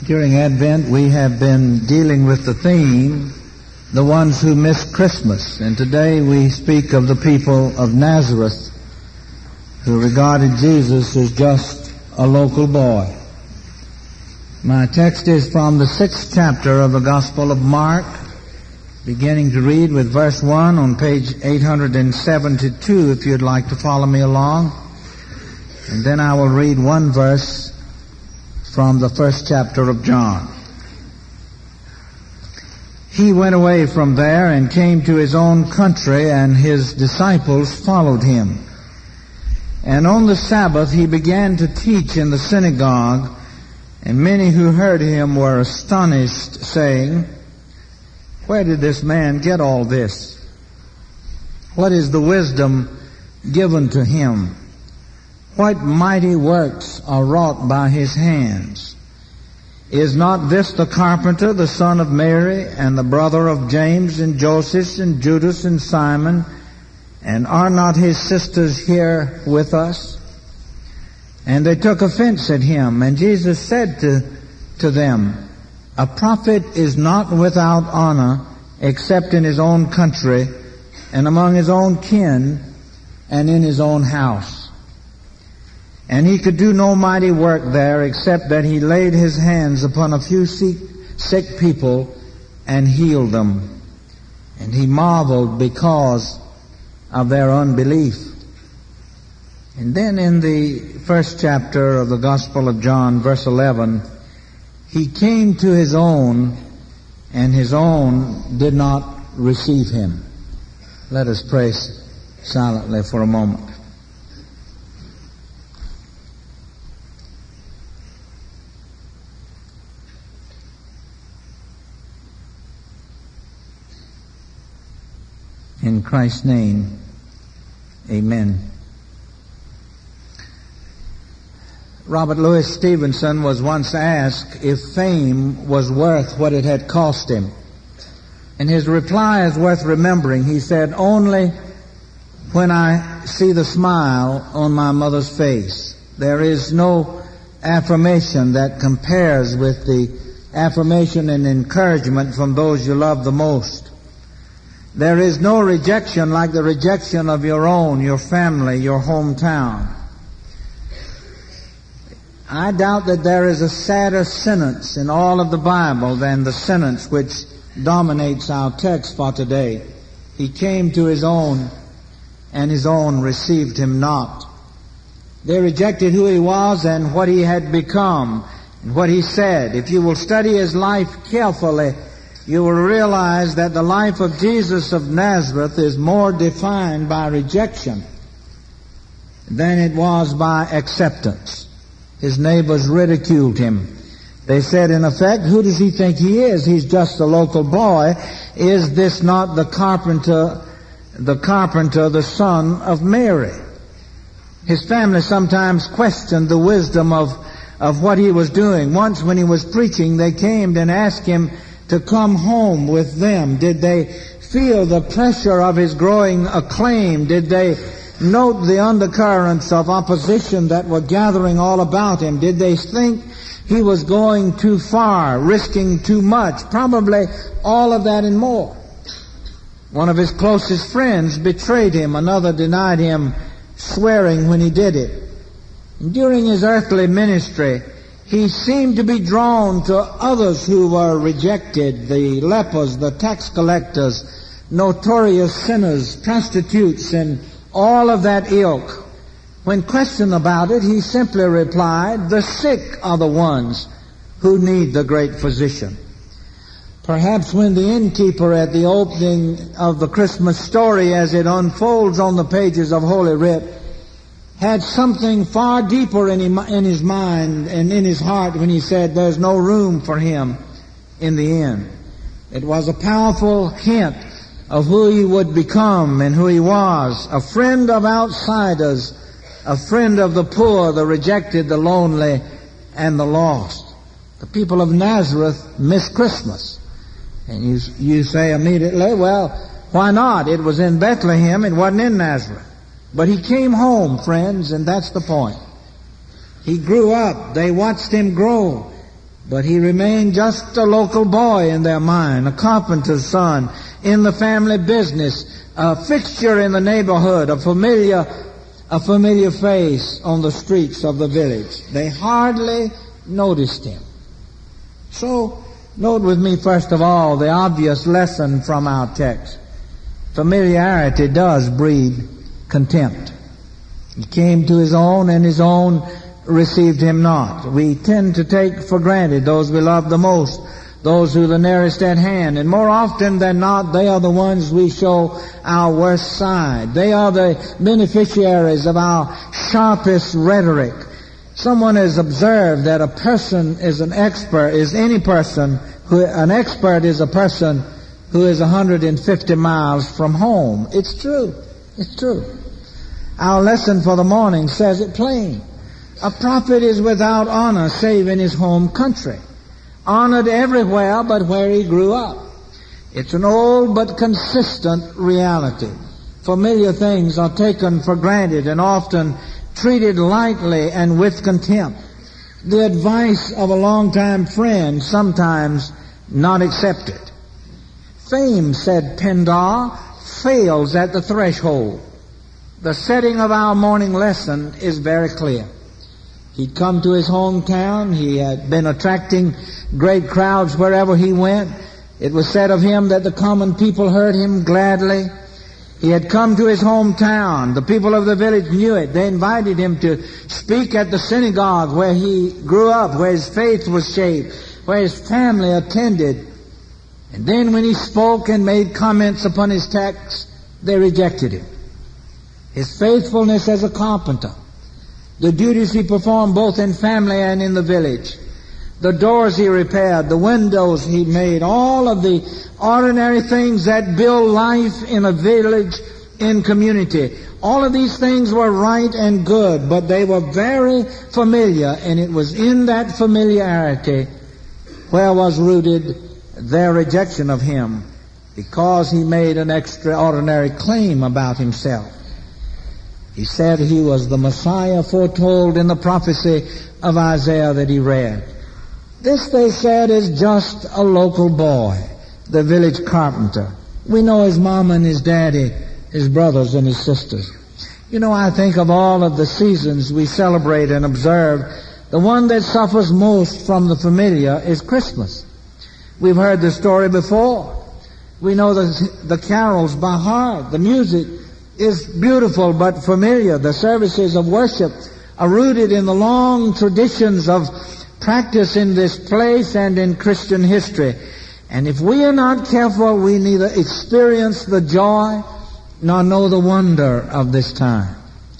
During Advent, we have been dealing with the theme, the ones who miss Christmas. And today we speak of the people of Nazareth who regarded Jesus as just a local boy. My text is from the 6th chapter of the Gospel of Mark, beginning to read with verse 1 on page 872, if you'd like to follow me along. And then I will read one verse from the 1st chapter of John. He went away from there and came to his own country, and his disciples followed him. And on the Sabbath he began to teach in the synagogue, and many who heard him were astonished, saying, "Where did this man get all this? What is the wisdom given to him? What mighty works are wrought by his hands? Is not this the carpenter, the son of Mary, and the brother of James and Joseph and Judas and Simon? And are not his sisters here with us?" And they took offense at him. And Jesus said to them, "A prophet is not without honor except in his own country and among his own kin and in his own house." And he could do no mighty work there except that he laid his hands upon a few sick people and healed them. And he marveled because of their unbelief. And then in the 1st chapter of the Gospel of John, verse 11, he came to his own, and his own did not receive him. Let us pray silently for a moment. In Christ's name, amen. Robert Louis Stevenson was once asked if fame was worth what it had cost him. And his reply is worth remembering. He said, "Only when I see the smile on my mother's face. There is no affirmation that compares with the affirmation and encouragement from those you love the most. There is no rejection like the rejection of your own, your family, your hometown." I doubt that there is a sadder sentence in all of the Bible than the sentence which dominates our text for today. He came to his own, and his own received him not. They rejected who he was and what he had become and what he said. If you will study his life carefully, you will realize that the life of Jesus of Nazareth is more defined by rejection than it was by acceptance. His neighbors ridiculed him. They said, in effect, "Who does he think he is? He's just a local boy. Is this not the carpenter, the son of Mary?" His family sometimes questioned the wisdom of what he was doing. Once when he was preaching, they came and asked him to come home with them. Did they feel the pressure of his growing acclaim? Did they note the undercurrents of opposition that were gathering all about him? Did they think he was going too far, risking too much? Probably all of that and more. One of his closest friends betrayed him. Another denied him, swearing when he did it. And during his earthly ministry, he seemed to be drawn to others who were rejected, the lepers, the tax collectors, notorious sinners, prostitutes, and all of that ilk. When questioned about it, he simply replied, "The sick are the ones who need the great physician." Perhaps when the innkeeper at the opening of the Christmas story, as it unfolds on the pages of Holy Writ, had something far deeper in his mind and in his heart when he said there's no room for him in the inn. It was a powerful hint of who he would become and who he was, a friend of outsiders, a friend of the poor, the rejected, the lonely, and the lost. The people of Nazareth miss Christmas. And you say immediately, well, why not? It was in Bethlehem, it wasn't in Nazareth. But he came home, friends, and that's the point. He grew up. They watched him grow. But he remained just a local boy in their mind, a carpenter's son in the family business, a fixture in the neighborhood, a familiar face on the streets of the village. They hardly noticed him. So, note with me first of all the obvious lesson from our text. Familiarity does breed contempt. He came to his own, and his own received him not. We tend to take for granted those we love the most, those who are the nearest at hand, and more often than not, they are the ones we show our worst side. They are the beneficiaries of our sharpest rhetoric. Someone has observed that a person is an expert, an expert is a person who is 150 miles from home. It's true. It's true. Our lesson for the morning says it plain. A prophet is without honor save in his home country. Honored everywhere but where he grew up. It's an old but consistent reality. Familiar things are taken for granted and often treated lightly and with contempt. The advice of a longtime friend sometimes not accepted. Fame, said Pindar, fails at the threshold. The setting of our morning lesson is very clear. He'd come to his hometown. He had been attracting great crowds wherever he went. It was said of him that the common people heard him gladly. He had come to his hometown. The people of the village knew it. They invited him to speak at the synagogue where he grew up, where his faith was shaped, where his family attended. And then when he spoke and made comments upon his text, they rejected him. His faithfulness as a carpenter, the duties he performed both in family and in the village, the doors he repaired, the windows he made, all of the ordinary things that build life in a village, in community. All of these things were right and good, but they were very familiar, and it was in that familiarity where was rooted their rejection of him, because he made an extraordinary claim about himself. He said he was the Messiah foretold in the prophecy of Isaiah that he read. This, they said, is just a local boy, the village carpenter. We know his mama and his daddy, his brothers and his sisters. You know, I think of all of the seasons we celebrate and observe, the one that suffers most from the familiar is Christmas. We've heard the story before. We know the carols by heart. The music is beautiful but familiar. The services of worship are rooted in the long traditions of practice in this place and in Christian history. And if we are not careful, we neither experience the joy nor know the wonder of this time.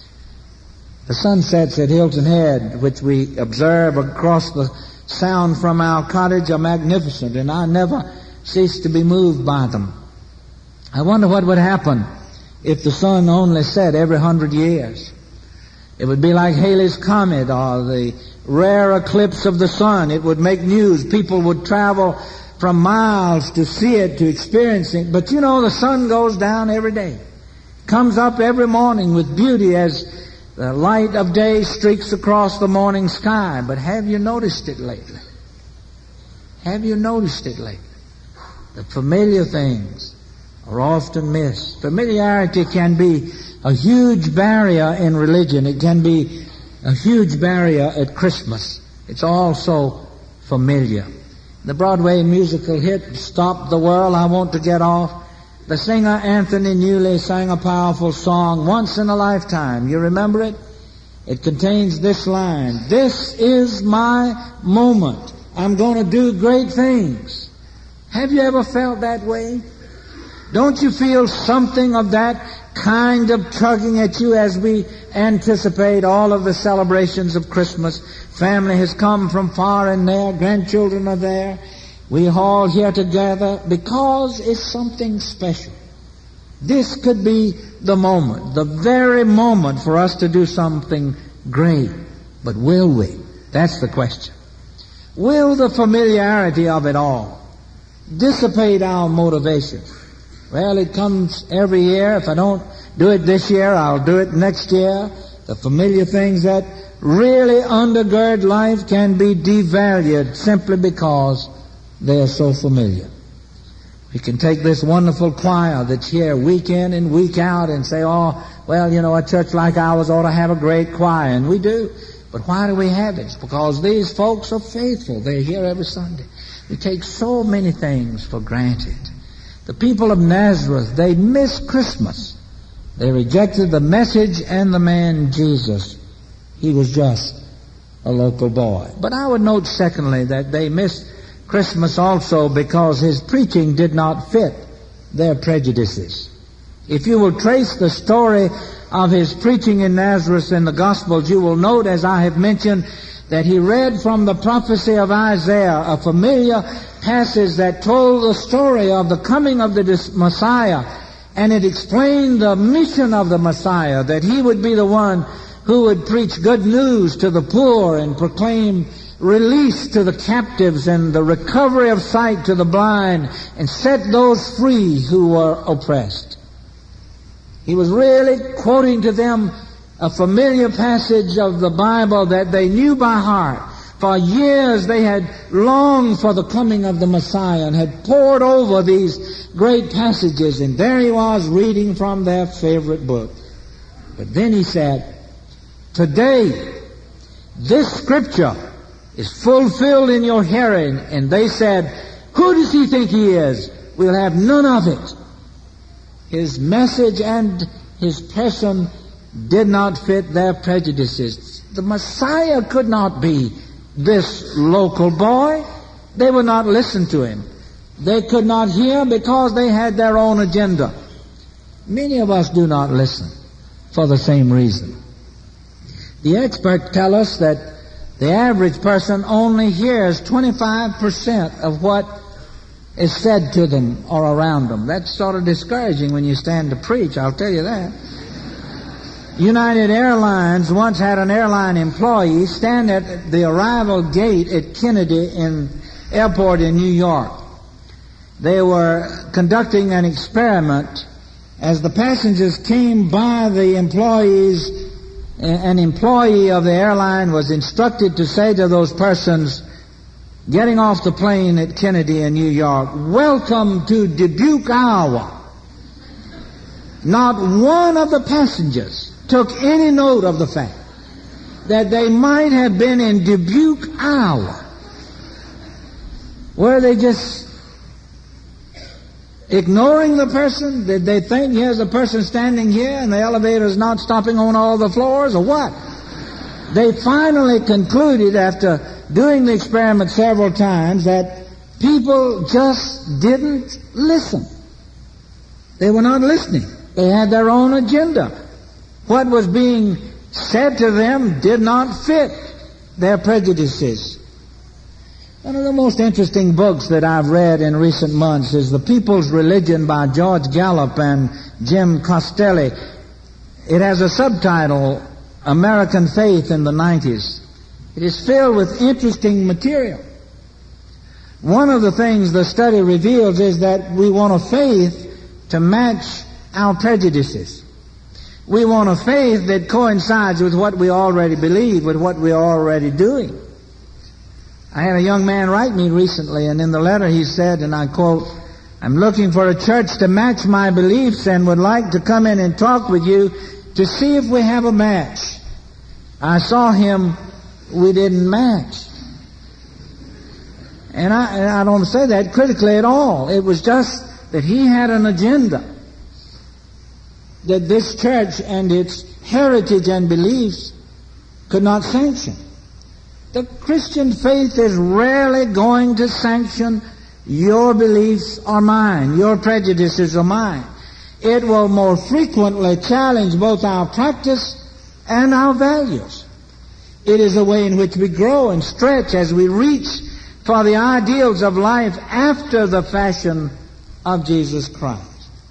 The sunsets at Hilton Head, which we observe across the sound from our cottage, are magnificent, and I never cease to be moved by them. I wonder what would happen if the sun only set every 100 years. It would be like Halley's Comet or the rare eclipse of the sun. It would make news. People would travel from miles to see it, to experience it. But you know, the sun goes down every day. Comes up every morning with beauty as the light of day streaks across the morning sky. But have you noticed it lately? Have you noticed it lately? The familiar things are often missed. Familiarity can be a huge barrier in religion. It can be a huge barrier at Christmas. It's all so familiar. The Broadway musical hit, Stop the World, I Want to Get Off, the singer Anthony Newley sang a powerful song, Once in a Lifetime. You remember it? It contains this line, "This is my moment. I'm going to do great things." Have you ever felt that way? Don't you feel something of that kind of tugging at you as we anticipate all of the celebrations of Christmas? Family has come from far and near. Grandchildren are there. We all here together because it's something special. This could be the moment, the very moment for us to do something great. But will we? That's the question. Will the familiarity of it all dissipate our motivation? Well, it comes every year. If I don't do it this year, I'll do it next year. The familiar things that really undergird life can be devalued simply because they are so familiar. We can take this wonderful choir that's here week in and week out and say, oh, well, you know, a church like ours ought to have a great choir. And we do. But why do we have it? It's because these folks are faithful. They're here every Sunday. We take so many things for granted. The people of Nazareth, they missed Christmas. They rejected the message and the man Jesus. He was just a local boy. But I would note, secondly, that they missed Christmas also because his preaching did not fit their prejudices. If you will trace the story of his preaching in Nazareth in the Gospels, you will note, as I have mentioned, that he read from the prophecy of Isaiah, a familiar passage that told the story of the coming of the Messiah, and it explained the mission of the Messiah, that he would be the one who would preach good news to the poor and proclaim release to the captives and the recovery of sight to the blind and set those free who were oppressed. He was really quoting to them a familiar passage of the Bible that they knew by heart. For years they had longed for the coming of the Messiah and had pored over these great passages, and there he was reading from their favorite book. But then he said, today this scripture is fulfilled in your hearing. And they said, who does he think he is? We'll have none of it. His message and his person did not fit their prejudices. The Messiah could not be this local boy. They would not listen to him. They could not hear because they had their own agenda. Many of us do not listen for the same reason. The experts tell us that the average person only hears 25% of what is said to them or around them. That's sort of discouraging when you stand to preach, I'll tell you that. United Airlines once had an airline employee stand at the arrival gate at Kennedy Airport in New York. They were conducting an experiment. As the passengers came by the employees, an employee of the airline was instructed to say to those persons getting off the plane at Kennedy in New York, welcome to Dubuque, Iowa. Not one of the passengers took any note of the fact that they might have been in Dubuque, Iowa. Were they just ignoring the person? Did they think here's a person standing here and the elevator is not stopping on all the floors, or what? They finally concluded, after doing the experiment several times, that people just didn't listen. They were not listening. They had their own agenda. What was being said to them did not fit their prejudices. One of the most interesting books that I've read in recent months is The People's Religion by George Gallup and Jim Costelli. It has a subtitle, American Faith in the 90s. It is filled with interesting material. One of the things the study reveals is that we want a faith to match our prejudices. We want a faith that coincides with what we already believe, with what we are already doing. I had a young man write me recently, and in the letter he said, and I quote, I'm looking for a church to match my beliefs and would like to come in and talk with you to see if we have a match. I saw him, we didn't match. And I don't say that critically at all. It was just that he had an agenda that this church and its heritage and beliefs could not sanction. The Christian faith is rarely going to sanction your beliefs or mine, your prejudices or mine. It will more frequently challenge both our practice and our values. It is a way in which we grow and stretch as we reach for the ideals of life after the fashion of Jesus Christ.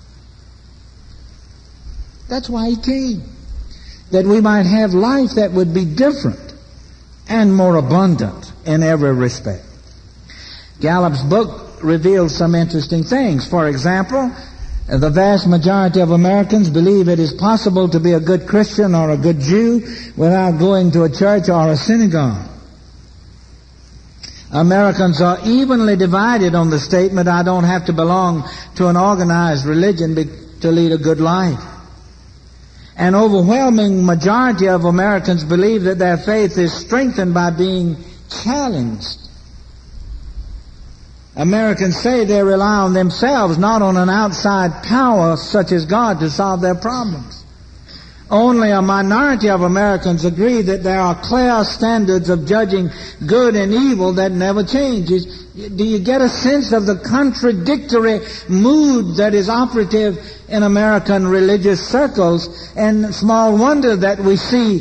That's why He came, that we might have life that would be different and more abundant in every respect. Gallup's book reveals some interesting things. For example, The vast majority of Americans believe it is possible to be a good Christian or a good Jew without going to a church or a synagogue. Americans are evenly divided on the statement, I don't have to belong to an organized religion to lead a good life. An overwhelming majority of Americans believe that their faith is strengthened by being challenged. Americans say they rely on themselves, not on an outside power such as God, to solve their problems. Only a minority of Americans agree that there are clear standards of judging good and evil that never changes. Do you get a sense of the contradictory mood that is operative in American religious circles? And small wonder that we see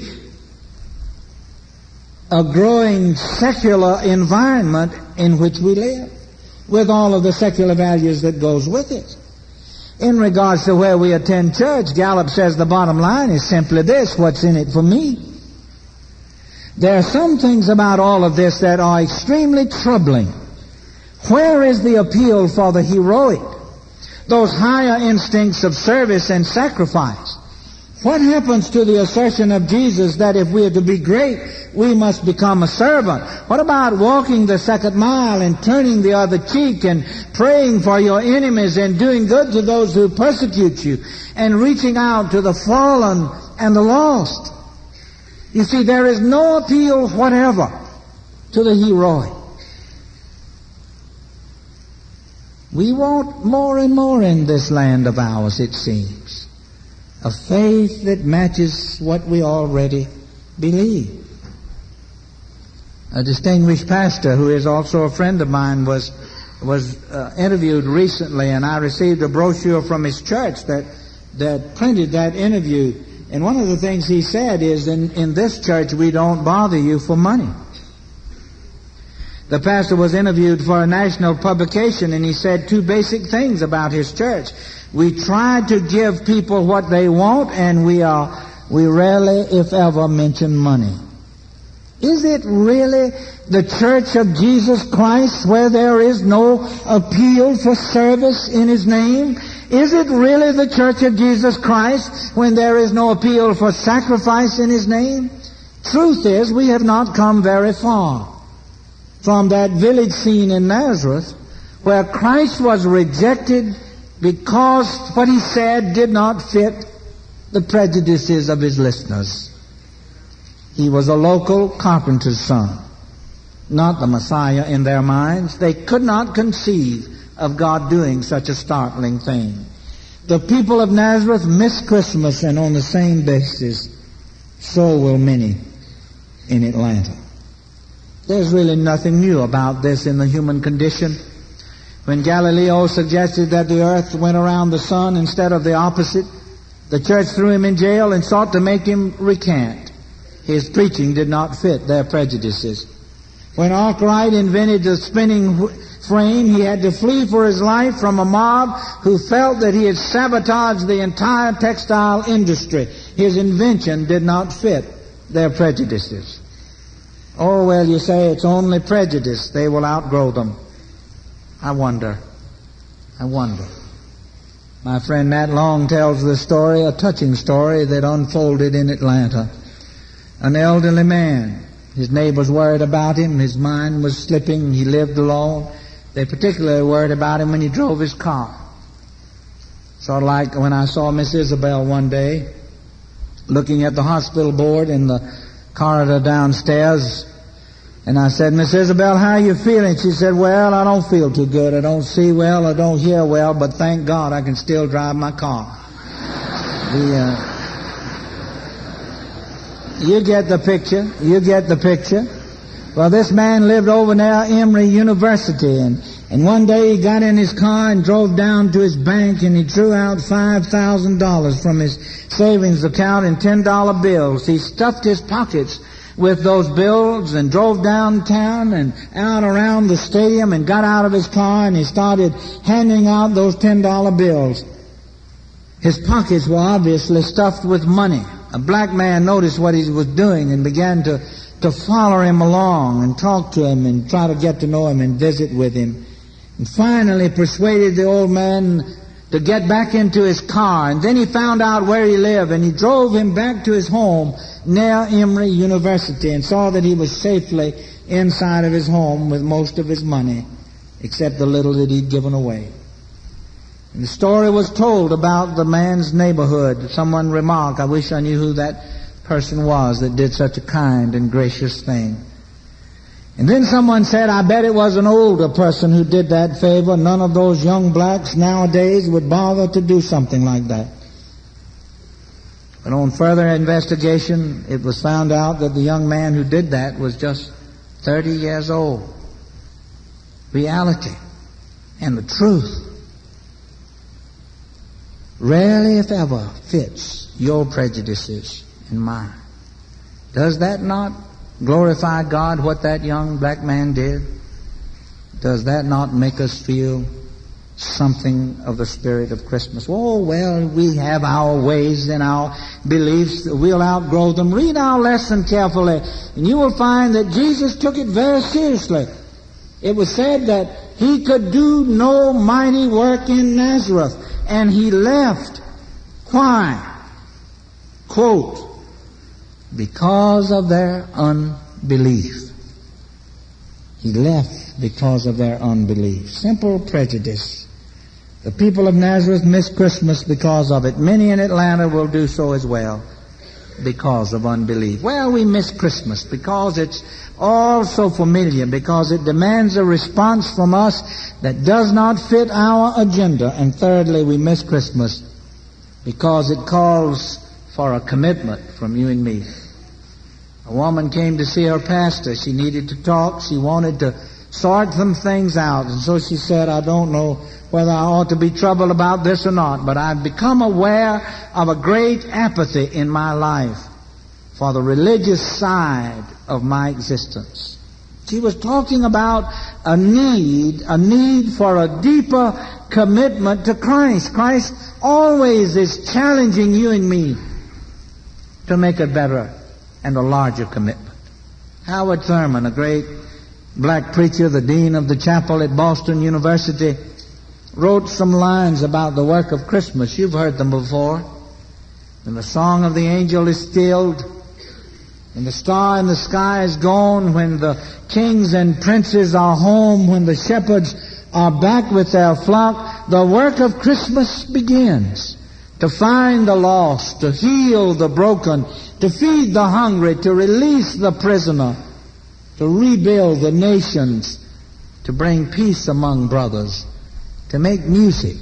a growing secular environment in which we live, with all of the secular values that goes with it. In regards to where we attend church, Gallup says the bottom line is simply this: what's in it for me? There are some things about all of this that are extremely troubling. Where is the appeal for the heroic? Those higher instincts of service and sacrifice? What happens to the assertion of Jesus that if we are to be great, we must become a servant? What about walking the second mile and turning the other cheek and praying for your enemies and doing good to those who persecute you and reaching out to the fallen and the lost? You see, there is no appeal whatever to the heroic. We want more and more in this land of ours, it seems. A faith that matches what we already believe. A distinguished pastor who is also a friend of mine was interviewed recently, and I received a brochure from his church that printed that interview. And one of the things he said is, in this church we don't bother you for money. The pastor was interviewed for a national publication, and he said two basic things about his church. We try to give people what they want, and we rarely, if ever, mention money. Is it really the Church of Jesus Christ where there is no appeal for service in His name? Is it really the Church of Jesus Christ when there is no appeal for sacrifice in His name? Truth is, we have not come very far from that village scene in Nazareth where Christ was rejected because what He said did not fit the prejudices of His listeners. He was a local carpenter's son, not the Messiah in their minds. They could not conceive of God doing such a startling thing. The people of Nazareth missed Christmas, and on the same basis, so will many in Atlanta. There's really nothing new about this in the human condition. When Galileo suggested that the earth went around the sun instead of the opposite, the church threw him in jail and sought to make him recant. His preaching did not fit their prejudices. When Arkwright invented the spinning frame, he had to flee for his life from a mob who felt that he had sabotaged the entire textile industry. His invention did not fit their prejudices. Oh, well, you say it's only prejudice. They will outgrow them. I wonder. My friend Nat Long tells the story, a touching story that unfolded in Atlanta. An elderly man. His neighbors worried about him. His mind was slipping. He lived alone. They particularly worried about him when he drove his car. Sort of like when I saw Miss Isabel one day looking at the hospital board in the corridor downstairs. And I said, Miss Isabel, how are you feeling? She said, well, I don't feel too good. I don't see well. I don't hear well. But thank God I can still drive my car. You get the picture. Well, this man lived over near Emory University, and one day he got in his car and drove down to his bank, and he drew out $5,000 from his savings account in $10 bills. He stuffed his pockets with those bills and drove downtown and out around the stadium and got out of his car, and he started handing out those $10 bills. His pockets were obviously stuffed with money. A black man noticed what he was doing and began to follow him along and talk to him and try to get to know him and visit with him. And finally persuaded the old man to get back into his car. And then he found out where he lived, and he drove him back to his home near Emory University and saw that he was safely inside of his home with most of his money, except the little that he'd given away. And the story was told about the man's neighborhood. Someone remarked, I wish I knew who that person was that did such a kind and gracious thing. And then someone said, I bet it was an older person who did that favor. None of those young blacks nowadays would bother to do something like that. But on further investigation, it was found out that the young man who did that was just 30 years old. Reality and the truth rarely, if ever, fits your prejudices and mine. Does that not glorify God, what that young black man did? Does that not make us feel something of the spirit of Christmas? Oh, well, we have our ways and our beliefs. We'll outgrow them. Read our lesson carefully, and you will find that Jesus took it very seriously. It was said that he could do no mighty work in Nazareth, and he left. Why? Quote, because of their unbelief. He left because of their unbelief. Simple prejudice. The people of Nazareth missed Christmas because of it. Many in Atlanta will do so as well because of unbelief. Well, we miss Christmas because it's all so familiar, because it demands a response from us that does not fit our agenda. And thirdly, we miss Christmas because it calls for a commitment from you and me. A woman came to see her pastor. She needed to talk. She wanted to sort some things out. And so she said, I don't know whether I ought to be troubled about this or not, but I've become aware of a great apathy in my life for the religious side of my existence. She was talking about a need for a deeper commitment to Christ. Christ always is challenging you and me to make a better and a larger commitment. Howard Thurman, a great black preacher, the dean of the chapel at Boston University, wrote some lines about the work of Christmas. You've heard them before. When the song of the angel is stilled, when the star in the sky is gone, when the kings and princes are home, when the shepherds are back with their flock, the work of Christmas begins. To find the lost, to heal the broken, to feed the hungry, to release the prisoner, to rebuild the nations, to bring peace among brothers, to make music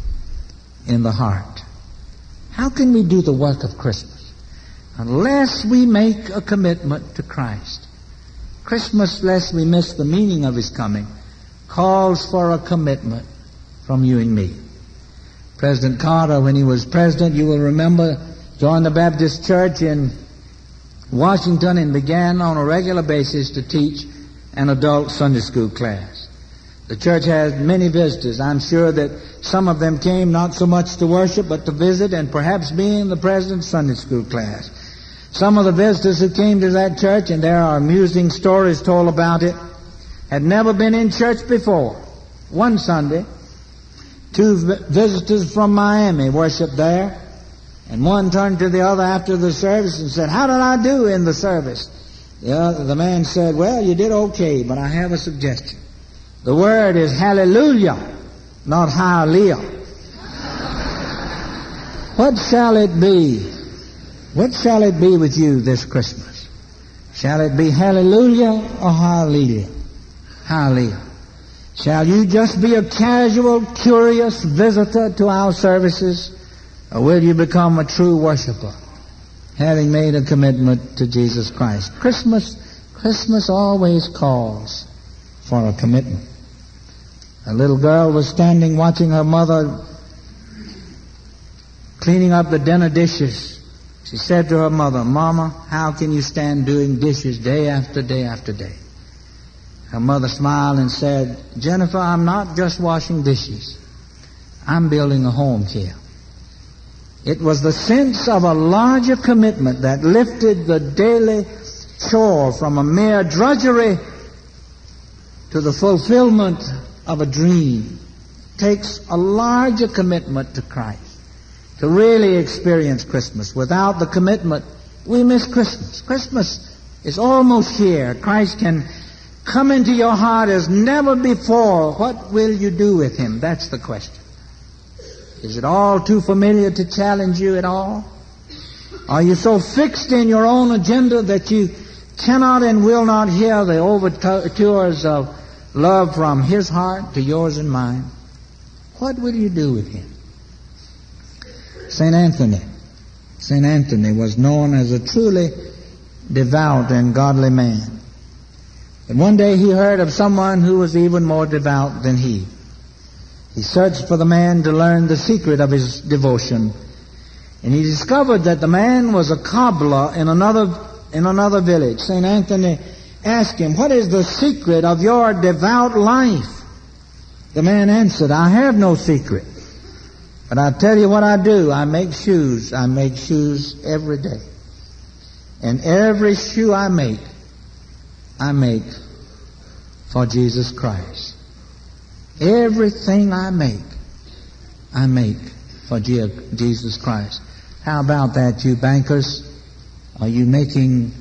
in the heart. How can we do the work of Christmas unless we make a commitment to Christ? Christmas, lest we miss the meaning of his coming, calls for a commitment from you and me. President Carter, when he was president, you will remember, joined the Baptist Church in Washington and began on a regular basis to teach an adult Sunday school class. The church has many visitors. I'm sure that some of them came not so much to worship but to visit and perhaps be in the president's Sunday school class. Some of the visitors who came to that church, and there are amusing stories told about it, had never been in church before. One Sunday, two visitors from Miami worshiped there, and one turned to the other after the service and said, how did I do in the service? The man said, well, you did okay, but I have a suggestion. The word is hallelujah, not hallelujah. What shall it be? What shall it be with you this Christmas? Shall it be hallelujah or hallelujah? Hallelujah. Shall you just be a casual, curious visitor to our services, or will you become a true worshiper, having made a commitment to Jesus Christ? Christmas always calls for a commitment. A little girl was standing watching her mother cleaning up the dinner dishes. She said to her mother, Mama, how can you stand doing dishes day after day after day? Her mother smiled and said, Jennifer, I'm not just washing dishes. I'm building a home here. It was the sense of a larger commitment that lifted the daily chore from a mere drudgery to the fulfillment of a dream, takes a larger commitment to Christ to really experience Christmas. Without the commitment, we miss Christmas. Christmas is almost here. Christ can come into your heart as never before. What will you do with Him? That's the question. Is it all too familiar to challenge you at all? Are you so fixed in your own agenda that you cannot and will not hear the overtures of love from His heart to yours and mine? What will you do with Him? St. Anthony was known as a truly devout and godly man. But one day he heard of someone who was even more devout than he. He searched for the man to learn the secret of his devotion. And he discovered that the man was a cobbler in another village. St. Anthony asked him, "What is the secret of your devout life?" The man answered, "I have no secret. But I tell you what I do. I make shoes. I make shoes every day. And every shoe I make for Jesus Christ. Everything I make for Jesus Christ." How about that, you bankers? Are you making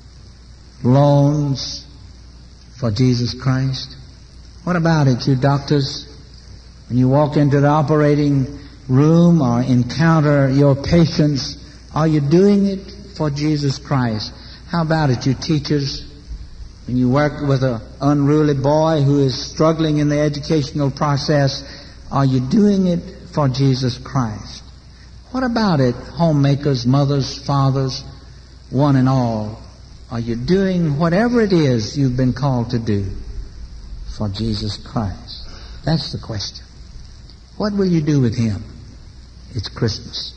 loans for Jesus Christ? What about it, you doctors? When you walk into the operating room or encounter your patients, are you doing it for Jesus Christ? How about it, you teachers? When you work with an unruly boy who is struggling in the educational process, are you doing it for Jesus Christ? What about it, homemakers, mothers, fathers, one and all? Are you doing whatever it is you've been called to do for Jesus Christ? That's the question. What will you do with Him? It's Christmas.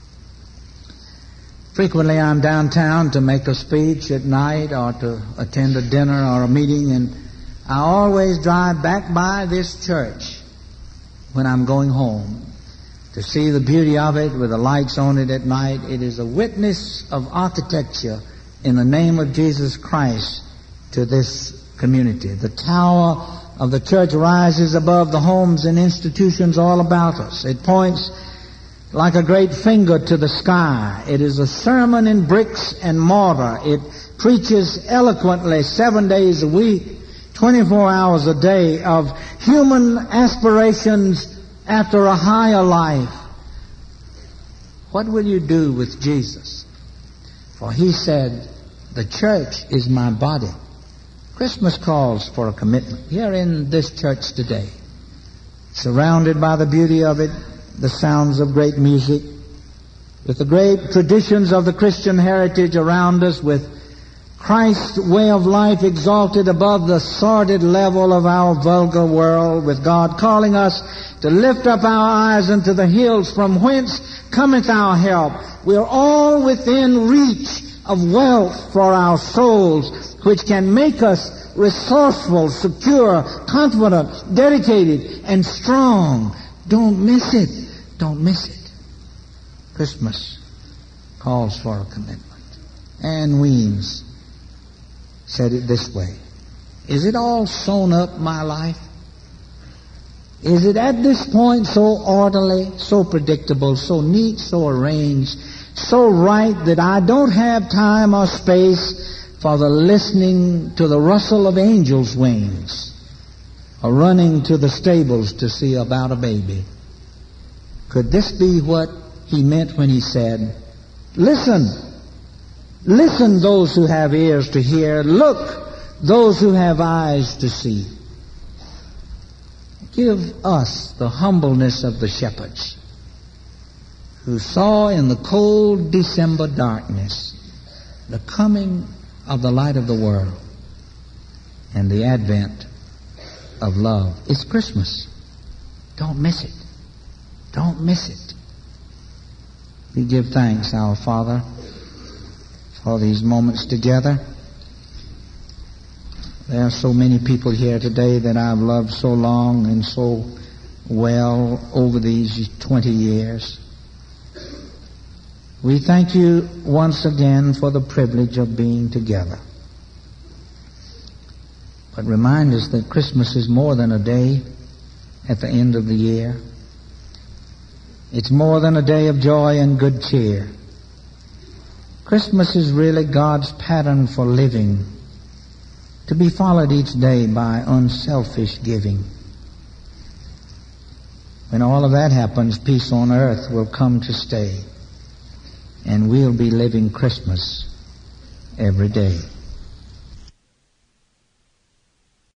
Frequently I'm downtown to make a speech at night or to attend a dinner or a meeting, and I always drive back by this church when I'm going home to see the beauty of it with the lights on it at night. It is a witness of architecture in the name of Jesus Christ to this community. The tower of the church rises above the homes and institutions all about us. It points like a great finger to the sky. It is a sermon in bricks and mortar. It preaches eloquently 7 days a week, 24 hours a day, of human aspirations after a higher life. What will you do with Jesus? For He said, "The church is my body." Christmas calls for a commitment. Here in this church today, surrounded by the beauty of it, the sounds of great music, with the great traditions of the Christian heritage around us, with Christ's way of life exalted above the sordid level of our vulgar world, with God calling us to lift up our eyes unto the hills from whence cometh our help. We are all within reach of wealth for our souls, which can make us resourceful, secure, confident, dedicated, and strong. Don't miss it. Don't miss it. Christmas calls for a commitment. Anne Weems said it this way: "Is it all sewn up, my life? Is it at this point so orderly, so predictable, so neat, so arranged, so right that I don't have time or space for the listening to the rustle of angels' wings or running to the stables to see about a baby?" Could this be what he meant when he said, "Listen, listen, those who have ears to hear. Look, those who have eyes to see." Give us the humbleness of the shepherds who saw in the cold December darkness the coming of the light of the world and the advent of love. It's Christmas. Don't miss it. Don't miss it. We give thanks, our Father, for these moments together. There are so many people here today that I've loved so long and so well over these 20 years. We thank you once again for the privilege of being together. But remind us that Christmas is more than a day at the end of the year. It's more than a day of joy and good cheer. Christmas is really God's pattern for living, to be followed each day by unselfish giving. When all of that happens, peace on earth will come to stay, and we'll be living Christmas every day.